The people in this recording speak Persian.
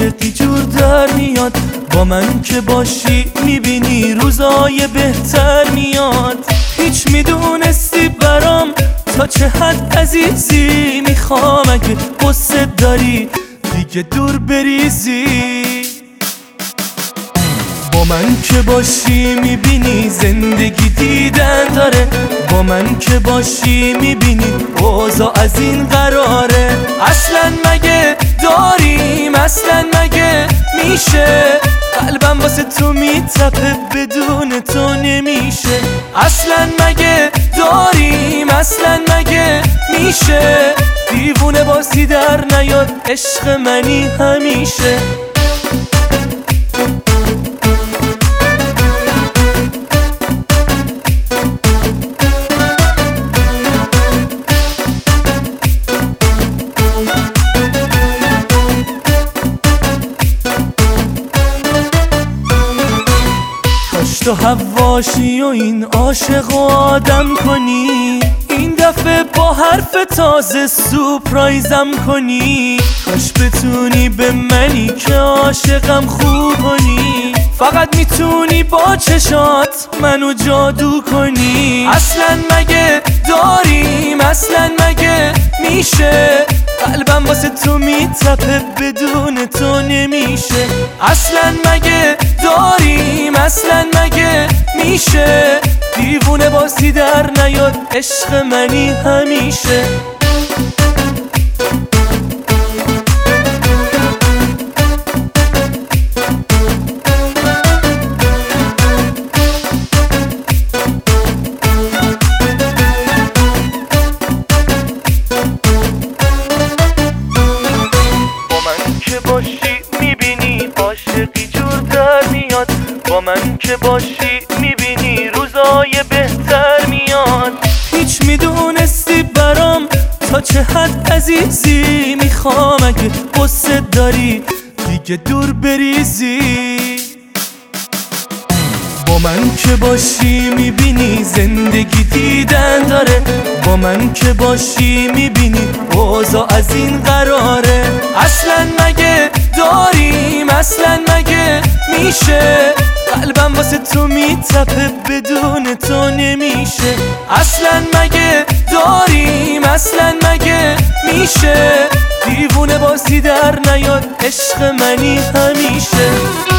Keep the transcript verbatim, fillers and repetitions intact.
عاشقی جور در میاد. با من که باشی میبینی روزای بهتر میاد. هیچ میدونستی برام تا چه حد عزیزی، میخوام اگه قصه داری دیگه دور بریزی. با من که باشی میبینی زندگی دیدن داره. با من که باشی میبینی اوضاع از این قراره. اصلا مگه داریم، اصلا مگه میشه قلبم واسه تو میتپه بدون تو نمیشه. اصلا مگه داریم، اصلا مگه میشه دیوونه بازی در نیاد عشق منی همیشه. تو حواشی و این عاشق و آدم کنی، این دفعه با حرف تازه سورپرایزم کنی. کاش بتونی به منی که عاشقم خوب کنی. فقط میتونی با چشات منو جادو کنی. اصلا مگه داریم، اصلا مگه میشه قلبم واسه تو میتپه بدون تو نمیشه. اصلا مگه داریم، اصلا مگه میشه دیوونه بازی در نیاد عشق منی همیشه. عاشقی جور در میاد. با من که باشی میبینی روزای بهتر میاد. هیچ میدونستی برام تا چه حد عزیزی، میخوام اگه قصه داری دیگه دور بریزی. با من که باشی میبینی زندگی دیدن داره. با من که باشی میبینی اوضاع از این قراره. اصلا مگه داریم، اصلا مگه میشه قلبم واسه تو میتپه بدون تو نمیشه. اصلا مگه داریم، اصلا مگه میشه دیوونه بازی در نیاد عشق منی همیشه.